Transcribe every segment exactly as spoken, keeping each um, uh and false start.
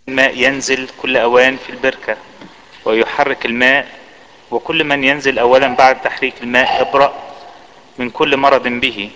الماء ينزل كل اوان في البركة ويحرك الماء، وكل من ينزل اولا بعد تحريك الماء يبرأ من كل مرض به.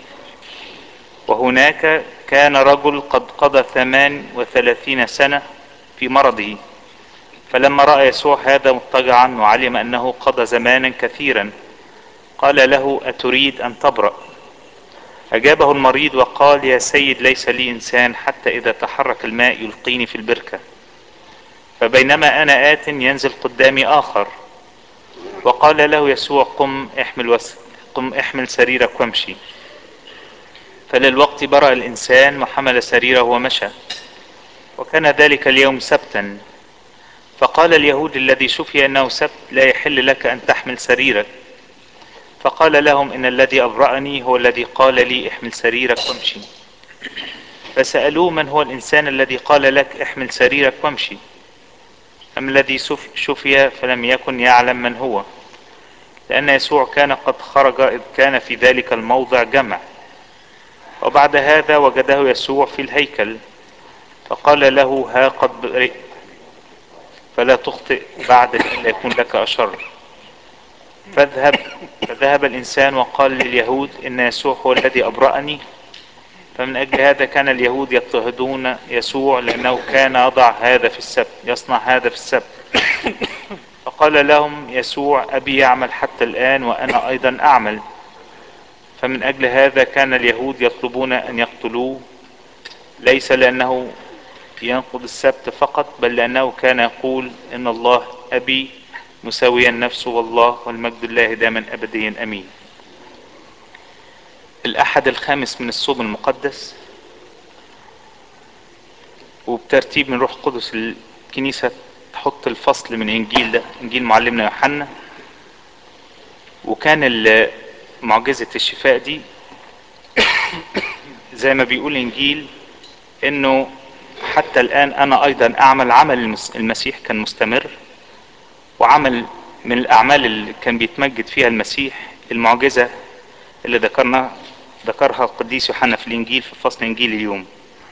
وهناك كان رجل قد قضى ثمان وثلاثين سنة في مرضه، فلما رأى يسوع هذا مضطجعا وعلم انه قضى زمانا كثيرا قال له: اتريد ان تبرأ؟ اجابه المريض وقال: يا سيد، ليس لي انسان حتى اذا تحرك الماء يلقيني في البركة، فبينما انا آت ينزل قدامي اخر. وقال له يسوع: قم احمل وس... قم احمل سريرك وامشي. فللوقت برأ الانسان وحمل سريره ومشى. وكان ذلك اليوم سبتا. فقال اليهود الذي شفي انه سبت: لا يحل لك ان تحمل سريرك. فقال لهم: ان الذي ابرأني هو الذي قال لي: احمل سريرك وامشي. فسألوه: من هو الانسان الذي قال لك: احمل سريرك وامشي؟ أم الذي شفي فلم يكن يعلم من هو، لأن يسوع كان قد خرج إذ كان في ذلك الموضع جمع. وبعد هذا وجده يسوع في الهيكل فقال له: ها قد برئت، فلا تخطئ بعد لئلا يكون لك أشر. فاذهب فذهب الإنسان وقال لليهود: إن يسوع هو الذي أبرأني. فمن أجل هذا كان اليهود يضطهدون يسوع، لأنه كان يضع هذا في السبت يصنع هذا في السبت. فقال لهم يسوع: أبي يعمل حتى الآن وأنا أيضا أعمل. فمن أجل هذا كان اليهود يطلبون أن يقتلوه، ليس لأنه ينقض السبت فقط، بل لأنه كان يقول: إن الله أبي مساويا نفسه والله، والمجد الله دائما أبديا أمين. الأحد الخامس من الصوم المقدس، وبترتيب من روح قدس الكنيسة تحط الفصل من إنجيل ده، إنجيل معلمنا يوحنا. وكان معجزة الشفاء دي زي ما بيقول إنجيل إنه حتى الآن أنا أيضا أعمل عمل المسيح كان مستمر، وعمل من الأعمال اللي كان بيتمجد فيها المسيح المعجزة اللي ذكرنا ذكرها القديس يوحنا في الإنجيل في فصل إنجيل اليوم.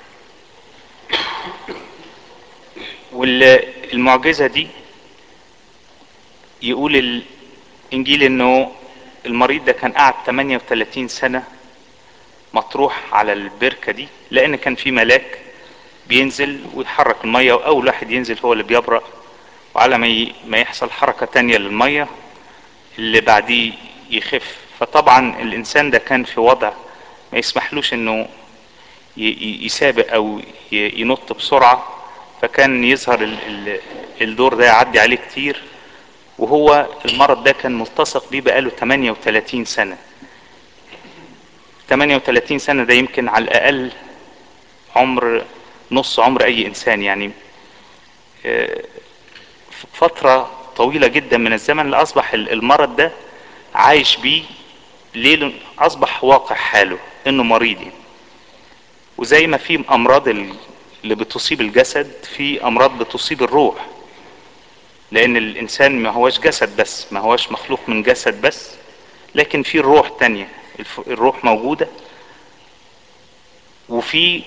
والمعجزة دي يقول الإنجيل إنه المريض ده كان قاعد ثمانية وثلاثين سنة مطروح على البركة دي، لأن كان في ملاك بينزل ويحرك المية، وأول واحد ينزل هو اللي بيبرأ، وعلى ما يحصل حركة تانية للمية اللي بعديه يخف. فطبعا الإنسان ده كان في وضع ما يسمحلوش إنه يسابق أو ينط بسرعة، فكان يظهر الدور ده يعدي عليه كتير. وهو المرض ده كان ملتصق بيه بقاله ثمانية وثلاثين سنة. ثمانية وثلاثين سنة ده يمكن على الأقل عمر نص عمر أي إنسان، يعني فترة طويلة جدا من الزمن اللي أصبح المرض ده عايش بيه. ليه؟ أصبح واقع حاله إنه مريض. وزي ما في أمراض اللي بتصيب الجسد، في أمراض بتصيب الروح، لأن الإنسان ما هوش جسد بس، ما هوش مخلوق من جسد بس، لكن في الروح تانية. الروح موجودة، وفي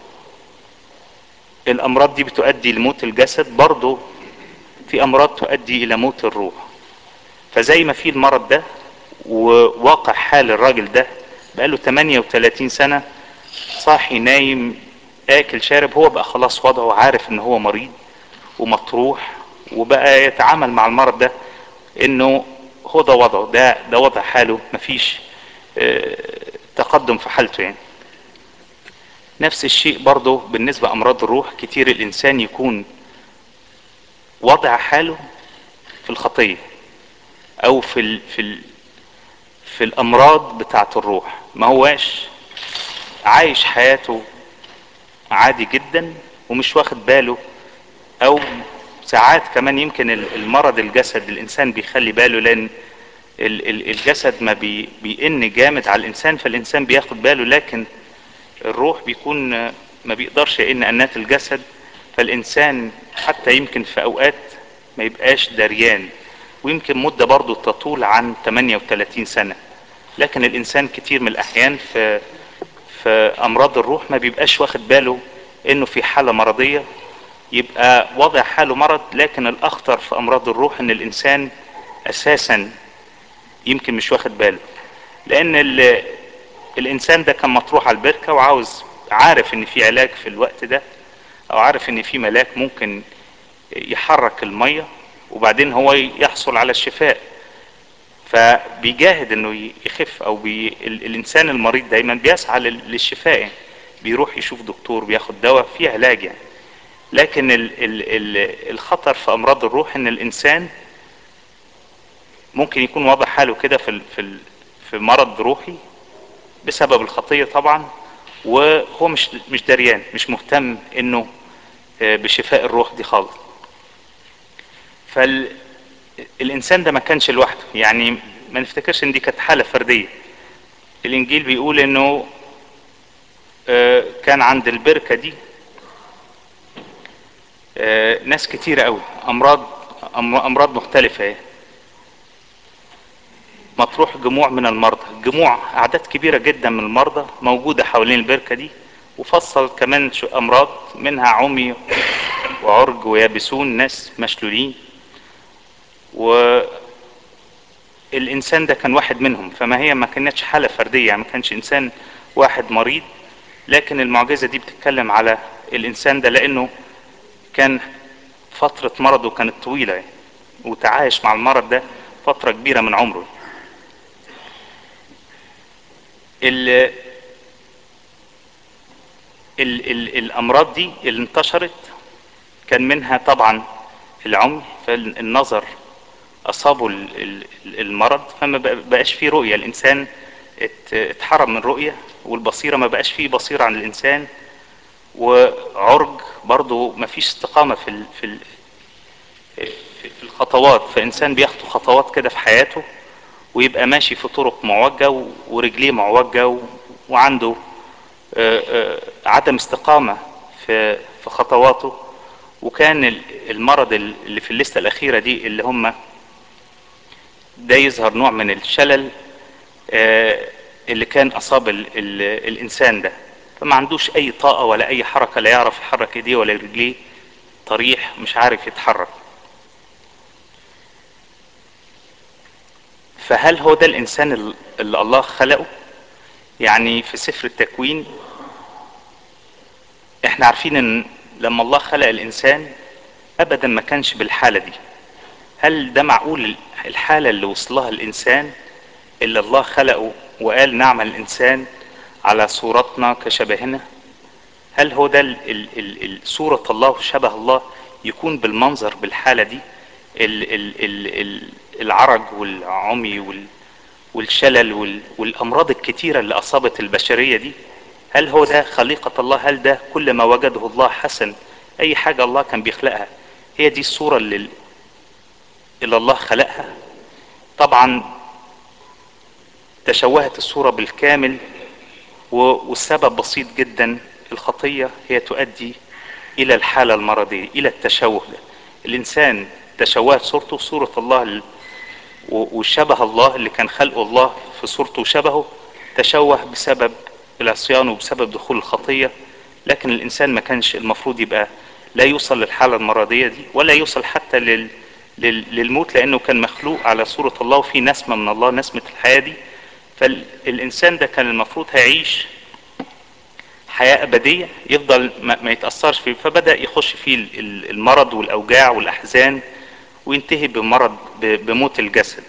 الأمراض دي بتؤدي لموت الجسد، برضو في أمراض تؤدي إلى موت الروح. فزي ما في المرض ده وواقع حال الراجل ده بقاله ثمانية وثلاثين سنة صاحي نايم آكل شارب، هو بقى خلاص وضعه عارف إن هو مريض ومطروح، وبقى يتعامل مع المرض ده إنه هو ده وضعه، ده ده وضع حاله، مفيش اه تقدم في حالته. يعني نفس الشيء برضه بالنسبة أمراض الروح، كتير الإنسان يكون وضع حاله في الخطية أو في ال في ال في الأمراض بتاعة الروح، ما هواش عايش حياته عادي جدا ومش واخد باله. أو ساعات كمان يمكن المرض الجسد الإنسان بيخلي باله، لأن الجسد ما بي بيئن جامد على الإنسان، فالإنسان بياخد باله، لكن الروح بيكون ما بيقدرش يئن أنات الجسد، فالإنسان حتى يمكن في أوقات ما يبقاش دريان. ويمكن مدة برضو تطول عن ثمانية وثلاثين سنة، لكن الإنسان كتير من الأحيان في في أمراض الروح ما بيبقاش واخد باله إنه في حالة مرضية، يبقى وضع حاله مرض. لكن الاخطر في امراض الروح ان الانسان اساسا يمكن مش واخد باله، لان ال- الانسان ده كان مطروح على البركة وعاوز، عارف ان في علاج في الوقت ده، او عارف ان في ملاك ممكن يحرك المية وبعدين هو يحصل على الشفاء، فبيجاهد انه يخف. او بي ال- الانسان المريض دايما بيسعى لل- للشفاء يعني، بيروح يشوف دكتور، بياخد دواء في علاج يعني. لكن ال ال ال الخطر في امراض الروح ان الانسان ممكن يكون واضح حاله كده في ال في ال في مرض روحي بسبب الخطية طبعا، وهو مش مش دريان، مش مهتم انه آه، بشفاء الروح دي خالص. فالانسان ده ما كانش لوحده يعني، ما نفتكرش ان دي كانت حالة فردية. الانجيل بيقول انه آه، كان عند البركة دي آه، ناس كتيرة قوي، امراض أم- امراض مختلفة يعني. مطروح جموع من المرضى، جموع اعداد كبيرة جدا من المرضى موجودة حوالين البركة دي. وفصل كمان شو امراض منها عمي وعرج ويابسون، ناس مشلولين، والانسان ده كان واحد منهم. فما هي ما كانتش حالة فردية يعني، ما كانش انسان واحد مريض. لكن المعجزة دي بتتكلم على الانسان ده لانه كان فترة مرضه كانت طويلة يعني، وتعايش مع المرض ده فترة كبيرة من عمره. ال ال ال الامراض دي اللي انتشرت كان منها طبعا العمي، فالنظر اصابه ال- ال- المرض، فما بقاش فيه رؤية. الانسان ات- اتحرم من رؤية، والبصيرة ما بقاش فيه بصيرة عن الانسان. وعرج برضو ما فيش استقامة في ال- في ال- في الخطوات، فانسان بيخطو خطوات كده في حياته ويبقى ماشي في طرق معوجة و- ورجليه معوجة و- وعنده آه، آه، عدم استقامة في في خطواته. وكان ال- المرض اللي في الليستة الأخيرة دي اللي هم ده يظهر نوع من الشلل آه، اللي كان أصاب ال ال الإنسان ده، فما عندوش أي طاقة ولا أي حركة، لا يعرف يحرك إيديه ولا رجليه، طريح مش عارف يتحرك. فهل هو ده الإنسان ال- اللي الله خلقه؟ يعني في سفر التكوين احنا عارفين ان لما الله خلق الإنسان ابدا ما كانش بالحالة دي. هل ده معقول الحالة اللي وصلها الانسان اللي الله خلقه وقال نعمل الانسان على صورتنا كشبهنا؟ هل هو ده ال ال ال ال صورة الله وشبه الله يكون بالمنظر بالحالة دي؟ ال ال ال ال العرج والعمي وال والشلل وال والامراض الكتيرة اللي اصابت البشرية دي، هل هو ده خليقة الله؟ هل ده كل ما وجده الله حسن؟ اي حاجة الله كان بيخلقها هي دي الصورة اللي, اللي الله خلقها؟ طبعا تشوهت الصورة بالكامل، والسبب بسيط جدا، الخطية هي تؤدي الى الحالة المرضية، الى التشوه ده. الانسان تشوهت صورته، صورة الله وشبه الله اللي كان خلقه الله في صورته وشبهه تشوه بسبب العصيان وبسبب دخول الخطية. لكن الانسان ما كانش المفروض يبقى لا يوصل للحالة المرضية دي ولا يوصل حتى لل... لل... للموت، لانه كان مخلوق على صورة الله وفي نسمة من الله، نسمة الحياة دي. فالانسان ده كان المفروض هيعيش حياة ابدية، يفضل ما, ما يتأثرش فيه. فبدأ يخش فيه المرض والاوجاع والاحزان، وينتهي بمرض بموت الجسد.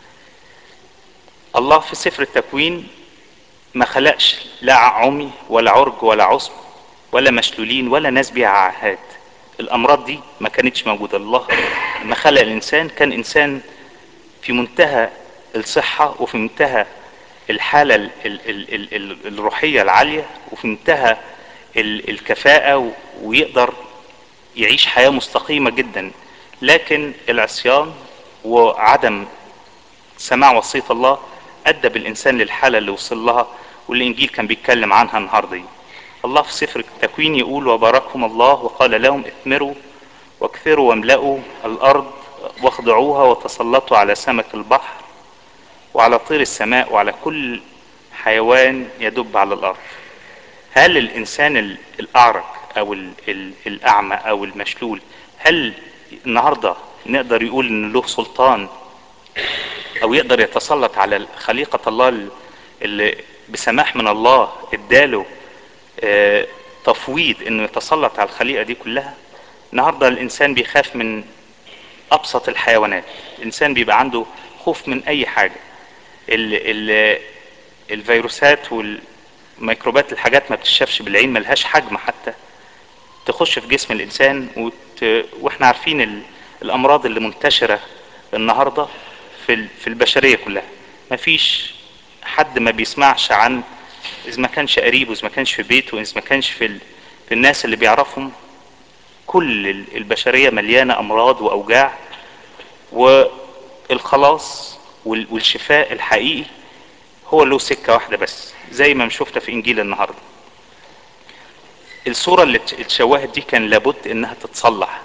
الله في سفر التكوين ما خلقش لا عمي ولا عرج ولا عصب ولا مشلولين ولا ناس بيها عاهات. الامراض دي ما كانتش موجودة. الله لما خلق الانسان كان انسان في منتهى الصحة وفي منتهى الحالة ال ال ال ال الروحية العالية وفي منتهى ال الكفاءة، ويقدر يعيش حياة مستقيمة جدا. لكن العصيان وعدم سماع وصية الله ادى بالانسان للحالة اللي وصل لها، والانجيل كان بيتكلم عنها النهاردة. الله في سفر التكوين يقول وباركهم الله وقال لهم اثمروا واكثروا واملأوا الارض واخضعوها وتسلطوا على سمك البحر وعلى طير السماء وعلى كل حيوان يدب على الارض. هل الانسان الاعرج او ال ال الاعمى او المشلول، هل النهاردة نقدر يقول ان له سلطان او يقدر يتسلط على خليقة الله اللي بسماح من الله اداله اه تفويض انه يتسلط على الخليقة دي كلها؟ النهاردة الانسان بيخاف من ابسط الحيوانات، الانسان بيبقى عنده خوف من اي حاجة. ال ال الفيروسات والميكروبات، الحاجات ما بتشافش بالعين، ملهاش حجم حتى تخش في جسم الانسان وت... واحنا عارفين ال... الامراض اللي منتشرة النهاردة في ال... في البشرية كلها. مفيش حد ما بيسمعش عن، اذا ما كانش قريبه، اذا ما كانش في بيته، اذا ما كانش في, ال... في الناس اللي بيعرفهم، كل البشرية مليانة امراض واوجاع. والخلاص وال... والشفاء الحقيقي هو له سكة واحدة بس، زي ما شفنا في انجيل النهاردة. الصورة اللي اتشوهت دي كان لابد انها تتصلح.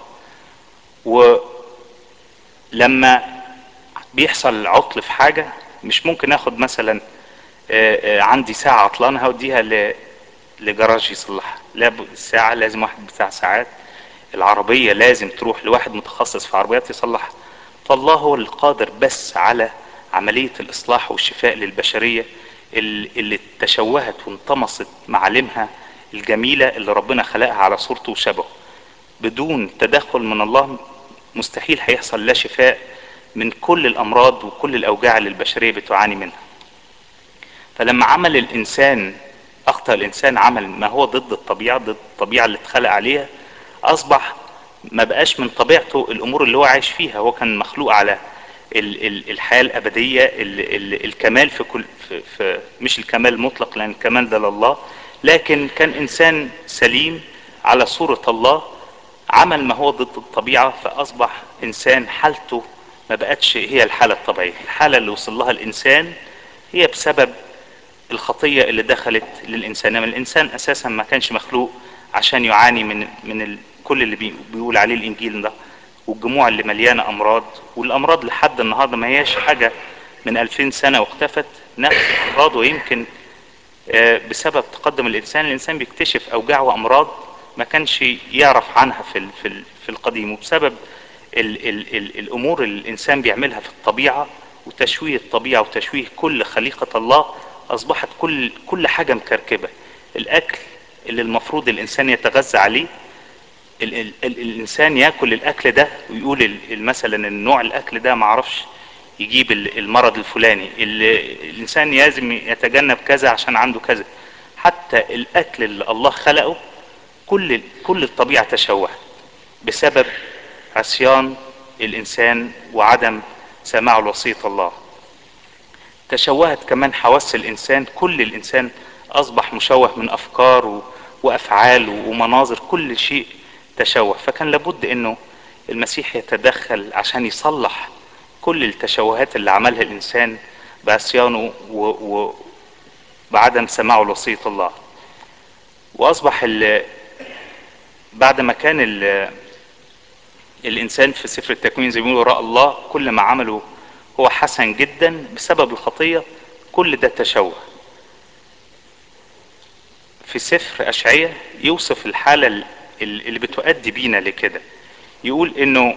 ولما بيحصل عطل في حاجة، مش ممكن اخد مثلا عندي ساعة عطلانة هوديها لجراج يصلحها، لا، الساعة لازم واحد بتاع ساعات، العربية لازم تروح لواحد متخصص في عربيات يصلحها. فالله هو القادر بس على عملية الإصلاح والشفاء للبشرية اللي تشوهت وانطمست معالمها الجميلة اللي ربنا خلقها على صورته وشبهه. بدون تدخل من الله مستحيل هيحصل لا شفاء من كل الأمراض وكل الأوجاع اللي البشرية بتعاني منها. فلما عمل الإنسان، أخطأ الإنسان، عمل ما هو ضد الطبيعة، ضد الطبيعة اللي اتخلق عليها، أصبح ما بقاش من طبيعته الأمور اللي هو عايش فيها. هو كان مخلوق على الحياة الأبدية، الكمال في كل في في مش الكمال المطلق لأن الكمال ده لله، لكن كان إنسان سليم على صورة الله، عمل ما هو ضد الطبيعة، فأصبح إنسان حالته ما بقتش هي الحالة الطبيعية. الحالة اللي وصل لها الإنسان هي بسبب الخطية اللي دخلت للإنسان. من الإنسان أساسا ما كانش مخلوق عشان يعاني من من ال... كل اللي بي... بيقول عليه الإنجيل ده، والجموع اللي مليانة أمراض. والأمراض لحد النهاردة ما هياش حاجة من ألفين سنة واختفت، نفس الأمراض. ويمكن بسبب تقدم الإنسان، الإنسان بيكتشف أوجاع وأمراض ما كانش يعرف عنها في ال... في, ال... في القديم. وبسبب ال... ال... ال... الأمور اللي الإنسان بيعملها في الطبيعة وتشويه الطبيعة وتشويه كل خليقة الله، أصبحت كل كل حاجة مكركبة. الأكل اللي المفروض الإنسان يتغذى عليه، ال ال ال الإنسان يأكل الأكل ده ويقول مثلا النوع الأكل ده معرفش يجيب المرض الفلاني، الإنسان لازم يتجنب كذا عشان عنده كذا. حتى الأكل اللي الله خلقه، كل كل الطبيعة تشوهت بسبب عصيان الإنسان وعدم سماعه لوصية الله. تشوهت كمان حواس الإنسان، كل الإنسان أصبح مشوه من أفكار وأفعال ومناظر، كل شيء تشوه. فكان لابد إنه المسيح يتدخل عشان يصلح كل التشوهات اللي عملها الإنسان بعصيانه وبعدم سماعه لوصية الله. وأصبح بعد ما كان الإنسان في سفر التكوين زي ما بيقولوا رأى الله كل ما عمله هو حسن جدا، بسبب الخطية كل ده تشوه. في سفر أشعية يوصف الحالة اللي بتؤدي بينا لكده، يقول إنه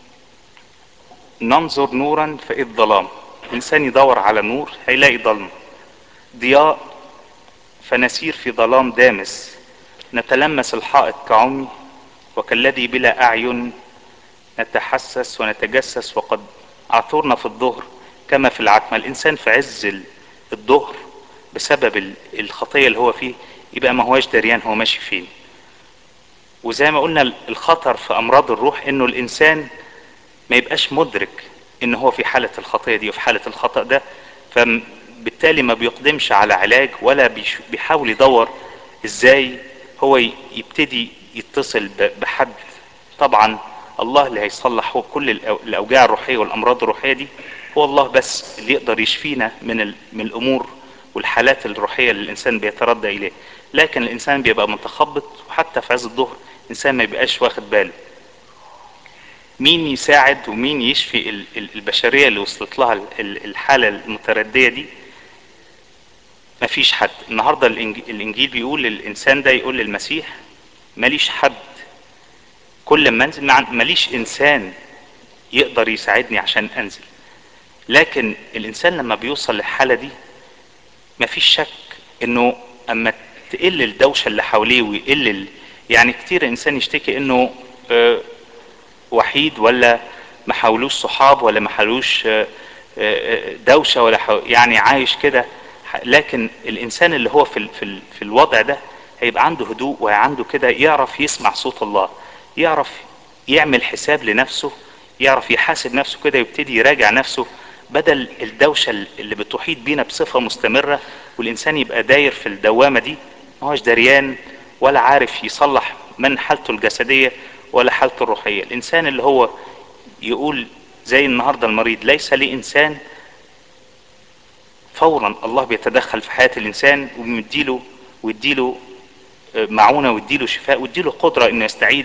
ننظر نورا فإذ ظلام. الإنسان يدور على نور هيلاقي ظلمة، ضياء فنسير في ظلام دامس، نتلمس الحائط كعمي وكالذي بلا أعين نتحسس ونتجسس، وقد عثرنا في الظهر كما في العتمة. الإنسان في عز الظهر بسبب الخطية اللي هو فيه يبقى ما هواش دريان هو ماشي فين. وزي ما قلنا الخطر في أمراض الروح إنه الإنسان ما يبقاش مدرك إن هو في حالة الخطية دي وفي حالة الخطأ ده، فبالتالي ما بيقدمش على علاج ولا بيحاول يدور إزاي هو يبتدي يتصل بحد. طبعا الله اللي هيصلح هو كل الأوجاع الروحية والأمراض الروحية دي، هو الله بس اللي يقدر يشفينا من من الأمور والحالات الروحية اللي الإنسان بيتردى إليه. لكن الإنسان بيبقى متخبط، وحتى في عز الظهر الإنسان ما بيبقاش واخد باله. مين يساعد ومين يشفي البشرية اللي وصلت لها الحالة المتردية دي؟ مفيش حد. النهاردة الإنجيل بيقول للإنسان ده، يقول للمسيح ماليش حد، كل ما انزل مع- ماليش انسان يقدر يساعدني عشان انزل. لكن الانسان لما بيوصل للحالة دي مفيش شك انه اما تقل الدوشة اللي حواليه ويقل ال... يعني كتير انسان يشتكي انه آه، وحيد، ولا محاولوش صحاب، ولا محاولوش آه، آه، دوشة، ولا حو... يعني عايش كده. لكن الانسان اللي هو في ال... في ال... في الوضع ده هيبقى عنده هدوء، وعنده كده يعرف يسمع صوت الله، يعرف يعمل حساب لنفسه، يعرف يحاسب نفسه كده، يبتدي يراجع نفسه بدل الدوشة اللي بتحيط بينا بصفة مستمرة. والإنسان يبقى داير في الدوامة دي، ما هوش دريان ولا عارف يصلح من حالته الجسدية ولا حالته الروحية. الإنسان اللي هو يقول زي النهاردة المريض ليس لي إنسان، فورا الله بيتدخل في حياة الإنسان ويديله ويديله معونة، ويديله شفاء، ويديله قدرة إنه يستعيد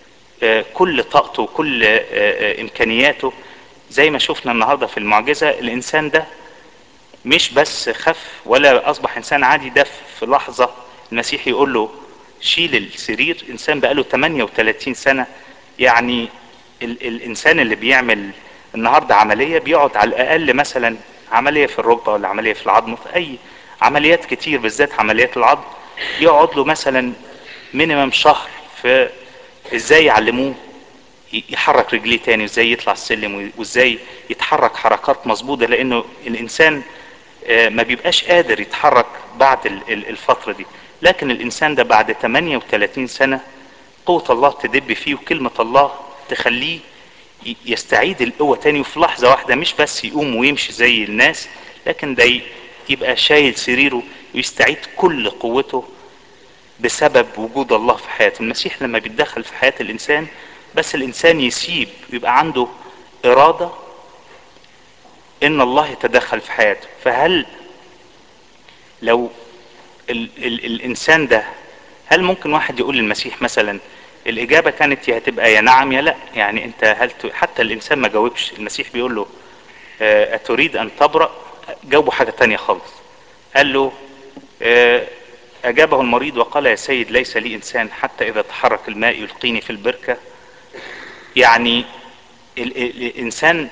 كل طاقته وكل إمكانياته. زي ما شفنا النهاردة في المعجزة، الإنسان ده مش بس خف ولا اصبح انسان عادي، ده في لحظة المسيح يقول له شيل السرير. انسان بقاله ثمانية وثلاثين سنة. يعني ال الانسان اللي بيعمل النهاردة عملية بيقعد على الاقل مثلا عملية في الركبة ولا عملية في العظم، في اي عمليات كتير بالذات عمليات العظم، يقعد له مثلا مينيمم شهر في ازاي يعلموه يحرك رجليه تاني، وازاي يطلع السلم، وازاي يتحرك حركات مظبوطة، لانه الانسان ما بيبقاش قادر يتحرك بعد الفترة دي. لكن الانسان ده بعد ثمانية وثلاثين سنة قوة الله تدب فيه، وكلمة الله تخليه يستعيد القوة تاني، وفي لحظة واحدة مش بس يقوم ويمشي زي الناس، لكن ده يبقى شايل سريره ويستعيد كل قوته بسبب وجود الله في حياته. المسيح لما بيتدخل في حياة الانسان، بس الانسان يسيب ويبقى عنده ارادة ان الله يتدخل في حياته. فهل لو ال ال الانسان ده، هل ممكن واحد يقول للمسيح مثلا الاجابة كانت يا هتبقى يا نعم يا لا؟ يعني انت هل ت... حتى الانسان ما جاوبش، المسيح بيقول له آه، اتريد ان تبرأ؟ جاوبه حاجة تانية خالص. قال له آه، اجابه المريض وقال يا سيد ليس لي انسان حتى اذا تحرك الماء يلقيني في البركة. يعني ال ال الانسان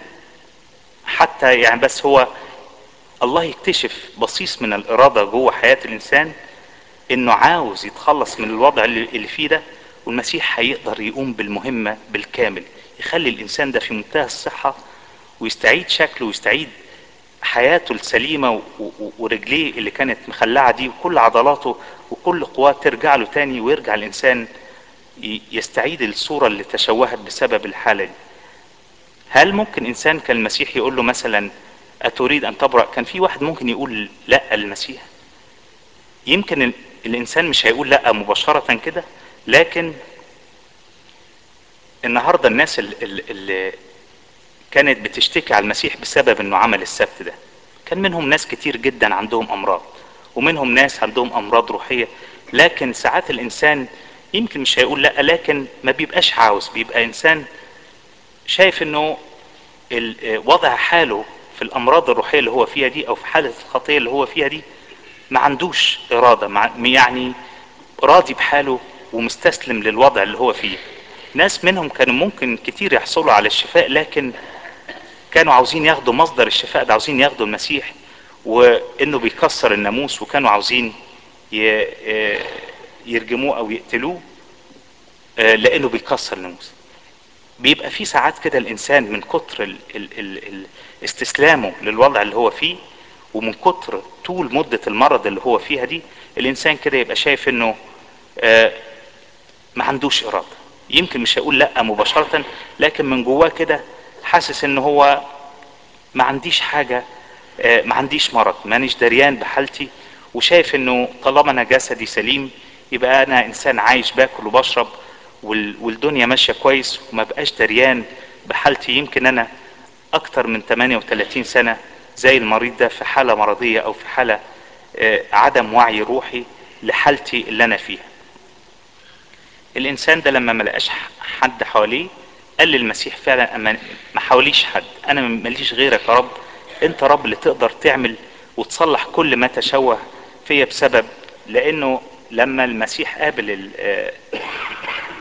حتى يعني بس هو الله يكتشف بصيص من الارادة جوه حياة الانسان انه عاوز يتخلص من الوضع اللي, اللي فيه ده، والمسيح هيقدر يقوم بالمهمة بالكامل، يخلي الانسان ده في منتهى الصحة، ويستعيد شكله ويستعيد حياته السليمة، و- و- ورجليه اللي كانت مخلعة دي وكل عضلاته وكل قواه ترجع له تاني، ويرجع الانسان ي- يستعيد الصورة اللي تشوهت بسبب الحالة دي. هل ممكن انسان كان المسيح يقول له مثلا اتريد ان تبرأ؟ كان في واحد ممكن يقول لا للمسيح. يمكن ال- الانسان مش هيقول لا مباشرة كده، لكن النهاردة الناس اللي, اللي كانت بتشتكي على المسيح بسبب انه عمل السبت ده، كان منهم ناس كتير جدا عندهم امراض، ومنهم ناس عندهم امراض روحية. لكن ساعات الانسان يمكن مش هيقول لا، لكن ما بيبقاش عاوز، بيبقى انسان شايف انه ال- وضع حاله في الامراض الروحية اللي هو فيها دي، او في حالة الخطية اللي هو فيها دي، ما عندوش ارادة، مع يعني راضي بحاله ومستسلم للوضع اللي هو فيه. ناس منهم كانوا ممكن كتير يحصلوا على الشفاء، لكن كانوا عاوزين ياخدوا مصدر الشفاء ده، عاوزين ياخدوا المسيح وانه بيكسر الناموس، وكانوا عاوزين ي- يرجموه او يقتلوه آه، لانه بيكسر الناموس. بيبقى في ساعات كده الانسان من كتر ال ال ال ال استسلامه للوضع اللي هو فيه، ومن كتر طول مدة المرض اللي هو فيها دي، الانسان كده يبقى شايف انه آه، ما عندوش ارادة. يمكن مش هيقول لا مباشرة، لكن من جواه كده حاسس ان هو ما عنديش حاجة، آه، ما عنديش مرض، مانيش دريان بحالتي، وشايف انه طالما انا جسدي سليم يبقى انا انسان عايش باكل وبشرب وال- والدنيا ماشية كويس، وما بقاش دريان بحالتي. يمكن انا اكتر من ثمانية وثلاثين سنة زي المريض ده في حالة مرضية، او في حالة آه، عدم وعي روحي لحالتي اللي انا فيها. الانسان ده لما ما لقاش حد حواليه قال للمسيح فعلا اما ما حواليش حد، انا ماليش غيرك يا رب، انت رب اللي تقدر تعمل وتصلح كل ما تشوه فيا بسبب. لانه لما المسيح قابل ال- آه،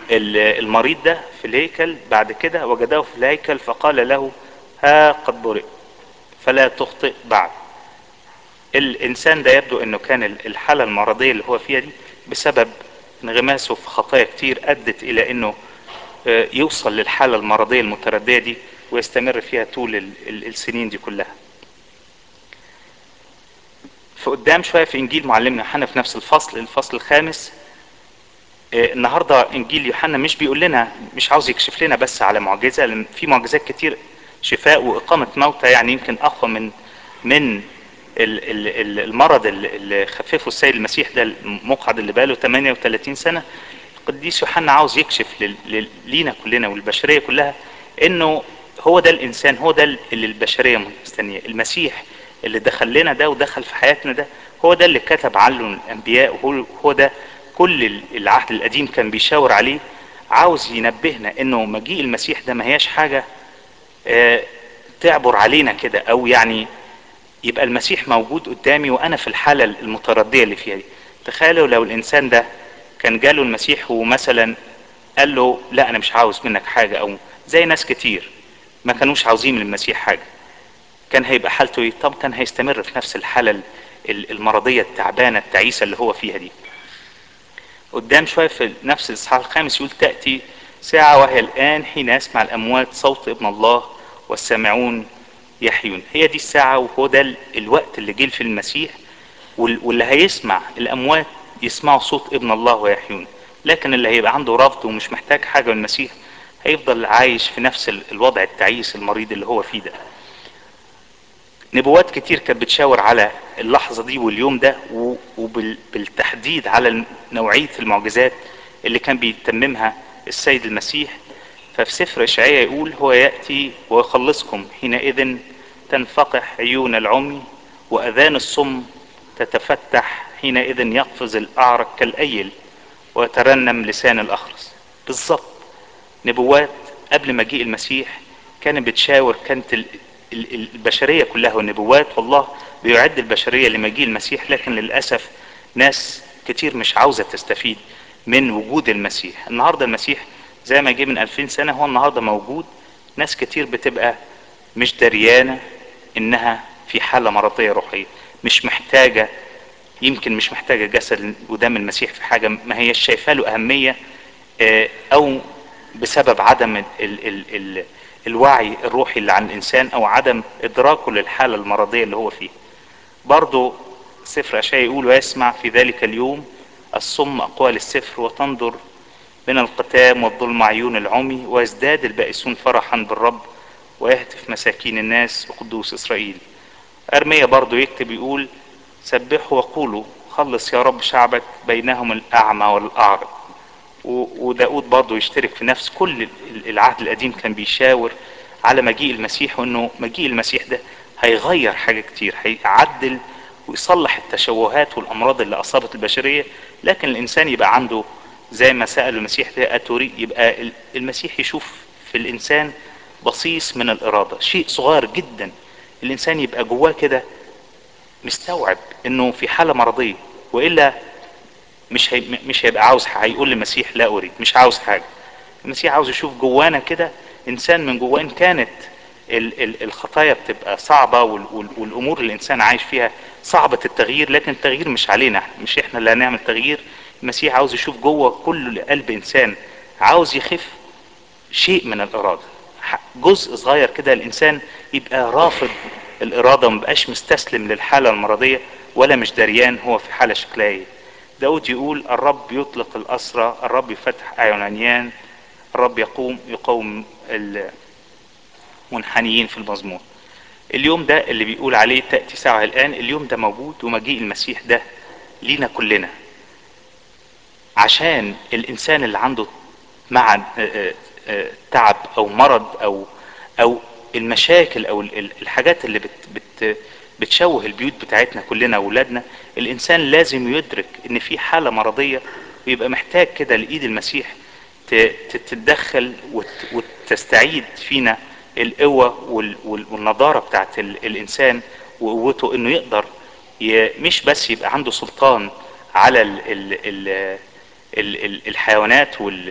المريض ده في الهيكل، بعد كده وجده في الهيكل فقال له ها قد برئ فلا تخطئ بعد. الانسان ده يبدو انه كان الحالة المرضية اللي هو فيها دي بسبب انغماسه في خطايا كتير ادت الى انه يوصل للحالة المرضية المتردية دي ويستمر فيها طول السنين دي كلها. فقدام شوية في انجيل معلمنا يوحنا في نفس الفصل، الفصل الخامس، النهاردة انجيل يوحنا مش بيقول لنا، مش عاوز يكشف لنا بس على معجزة، لان في معجزات كتير، شفاء واقامة موتى، يعني يمكن اقوى من من المرض اللي خففه السيد المسيح ده، المقعد اللي بقاله ثمانية وثلاثين سنة. القديس يوحنا عاوز يكشف لينا كلنا والبشرية كلها انه هو ده الانسان، هو ده اللي البشرية مستنية، المسيح اللي دخل لنا ده ودخل في حياتنا ده، هو ده اللي كتب عنه الانبياء، وهو هو ده كل العهد القديم كان بيشاور عليه. عاوز ينبهنا انه مجيء المسيح ده ما هياش حاجة اه تعبر علينا كده، او يعني يبقى المسيح موجود قدامي وانا في الحالة المتردية اللي فيها دي. تخيلوا لو الانسان ده كان جاله المسيح ومثلا قال له لا انا مش عاوز منك حاجة، او زي ناس كتير ما كانوش عاوزين من المسيح حاجة، كان هيبقى حالته ايه؟ طب كان هيستمر في نفس الحالة المرضية التعبانة التعيسة اللي هو فيها دي. قدام شوية في نفس الاصحاح الخامس يقول تأتي ساعة وهي الآن حين يسمع الأموات صوت ابن الله والسامعون يحيون. هي دي الساعة وهو ده الوقت اللي جه في المسيح، واللي هيسمع الأموات يسمعوا صوت ابن الله ويحيون. لكن اللي هيبقى عنده رفض ومش محتاج حاجة من المسيح هيفضل عايش في نفس الوضع التعيس المريض اللي هو فيه ده. نبوات كتير كانت بتشاور على اللحظة دي واليوم ده، وبالتحديد على نوعية المعجزات اللي كان بيتممها السيد المسيح. ففي سفر إشعياء يقول هو يأتي ويخلصكم حينئذ تنفقح عيون العمي وأذان الصم تتفتح، حينئذ يقفز الأعرج كالأيل ويترنم لسان الأخرس. بالظبط نبوات قبل مجيء المسيح كانت بتشاور، كانت البشرية كلها والنبوات، والله بيعد البشرية لمجيء المسيح. لكن للأسف ناس كتير مش عاوزة تستفيد من وجود المسيح. النهاردة المسيح زي ما جه من ألفين سنة هو النهاردة موجود. ناس كتير بتبقى مش دريانة انها في حالة مرضية روحية، مش محتاجة، يمكن مش محتاجة جسد ودم المسيح في حاجة ما هي شايفة له أهمية، او بسبب عدم ال ال ال الوعي الروحي اللي عن الانسان، او عدم ادراكه للحالة المرضية اللي هو فيها. برضو سفر اشعياء يقول ويسمع في ذلك اليوم الصم اقوال السفر وتنظر من القتام والظلم عيون العمي، ويزداد البائسون فرحا بالرب ويهتف مساكين الناس بقدوس اسرائيل. ارميا برضو يكتب يقول سبحوا وقولوا خلص يا رب شعبك بينهم الاعمى والاعرج. وداود برضو يشترك في نفس كل العهد القديم كان بيشاور على مجيء المسيح، وانه مجيء المسيح ده هيغير حاجة كتير، هيعدل ويصلح التشوهات والامراض اللي اصابت البشرية. لكن الانسان يبقى عنده زي ما سأل المسيح ده اتوري، يبقى المسيح يشوف في الانسان بصيص من الارادة، شيء صغير جدا، الانسان يبقى جواه كده مستوعب انه في حالة مرضية، وإلا مش هي مش هيبقى عاوز حاجة. هيقول للمسيح لا اريد، مش عاوز حاجة. المسيح عاوز يشوف جوانا كده انسان من جواه، ان كانت ال ال الخطايا بتبقى صعبة وال وال والامور اللي الانسان عايش فيها صعبة التغيير، لكن التغيير مش علينا، مش احنا اللي هنعمل تغيير. المسيح عاوز يشوف جوه كل قلب انسان عاوز يخف شيء من الارادة، جزء صغير كده. الانسان يبقى رافض الارادة ومبقاش مستسلم للحالة المرضية، ولا مش دريان هو في حالة شكلها ايه. داود يقول الرب يطلق الأسرى، الرب يفتح أعين عميان، الرب يقوم يقوم المنحنيين في المزمور. اليوم ده اللي بيقول عليه تأتي ساعة الآن، اليوم ده موجود، ومجيء المسيح ده لينا كلنا، عشان الإنسان اللي عنده مع تعب أو مرض أو أو المشاكل أو الحاجات اللي بت بت بتشوه البيوت بتاعتنا كلنا واولادنا، الانسان لازم يدرك ان في حالة مرضية، ويبقى محتاج كده لايد المسيح تتدخل وتستعيد فينا القوة والنضارة بتاعت الانسان وقوته، انه يقدر مش بس يبقى عنده سلطان على ال ال ال ال الحيوانات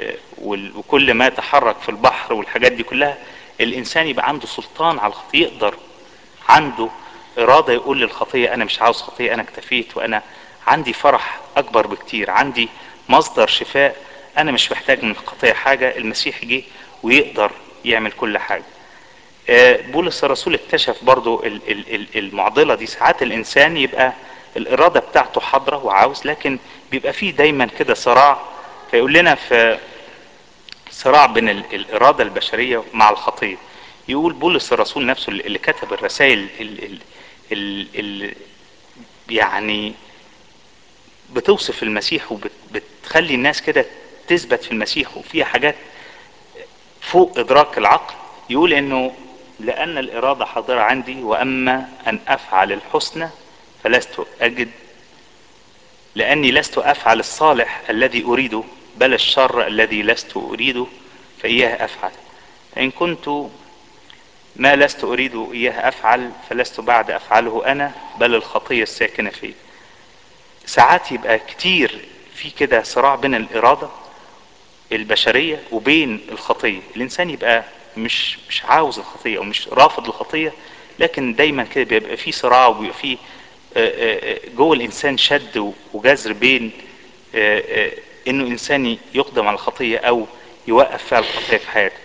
وكل ما تحرك في البحر والحاجات دي كلها، الانسان يبقى عنده سلطان على الخطية، يقدر عنده ارادة يقول للخطية انا مش عاوز خطية، انا اكتفيت، وانا عندي فرح اكبر بكتير، عندي مصدر شفاء، انا مش محتاج من الخطية حاجة. المسيح جه ويقدر يعمل كل حاجة. بولس الرسول اكتشف برضو المعضلة دي. ساعات الانسان يبقى الارادة بتاعته حاضرة وعاوز، لكن بيبقى فيه دايما كده صراع. فيقول لنا في صراع بين الارادة البشرية مع الخطية. يقول بولس الرسول نفسه اللي كتب الرسائل اللي يعني بتوصف المسيح وبتخلي الناس كده تثبت في المسيح وفيها حاجات فوق ادراك العقل، يقول انه لان الارادة حاضرة عندي، واما ان افعل الحسنى فلست اجد، لاني لست افعل الصالح الذي اريده، بل الشر الذي لست اريده فاياه افعل. ان كنت ما لست اريد اياه افعل، فلست بعد افعله انا، بل الخطية الساكنة فيه. ساعات يبقى كتير في كده صراع بين الارادة البشرية وبين الخطية. الانسان يبقى مش مش عاوز الخطية او مش رافض الخطية، لكن دايما كده بيبقى في صراع، وبيبقى في جوه الانسان شد وجذر بين انه انسان يقدم على الخطية او يوقف فعل الخطية في حياته.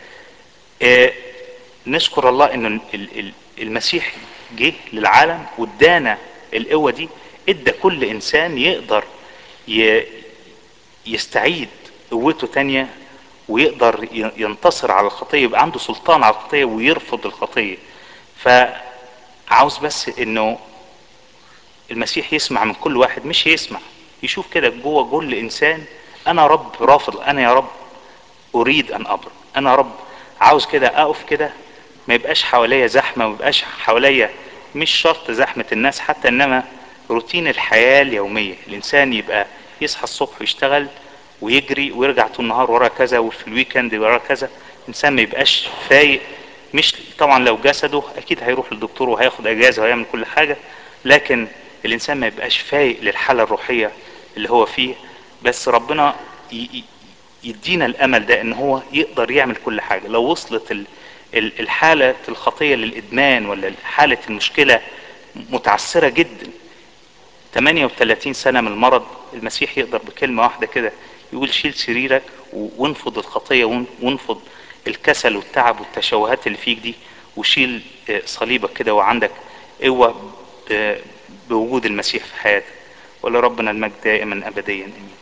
نشكر الله ان المسيح جه للعالم وادانا القوة دي، ادى كل انسان يقدر يستعيد قوته تانية، ويقدر ينتصر على الخطية، يبقى عنده سلطان على الخطية ويرفض الخطية. فعاوز بس انه المسيح يسمع من كل واحد، مش يسمع، يشوف كده جوه كل انسان انا رب رافض، انا يا رب اريد ان ابرأ، انا رب عاوز كده اقف كده، ما يبقاش حواليا زحمة، ما يبقاش حواليا مش شرط زحمة الناس حتى، انما روتين الحياة اليومية. الانسان يبقى يصحى الصبح ويشتغل ويجري ويرجع طول النهار ورا كذا، وفي الويكند ورا كذا. الانسان ما يبقاش فايق. مش طبعا لو جسده اكيد هيروح للدكتور وهياخد اجازة وهيعمل كل حاجة، لكن الانسان ما يبقاش فايق للحالة الروحية اللي هو فيه. بس ربنا يدينا الامل ده ان هو يقدر يعمل كل حاجة. لو وصلت الحالة الخطية للادمان ولا حالة المشكلة متعسرة جدا، ثمانية وثلاثين سنة من المرض، المسيح يقدر بكلمة واحدة كده يقول شيل سريرك وانفض الخطية، وانفض الكسل والتعب والتشوهات اللي فيك دي، وشيل صليبك كده، وعندك قوة بوجود المسيح في حياتك. ولربنا المجد دائما ابديا امين.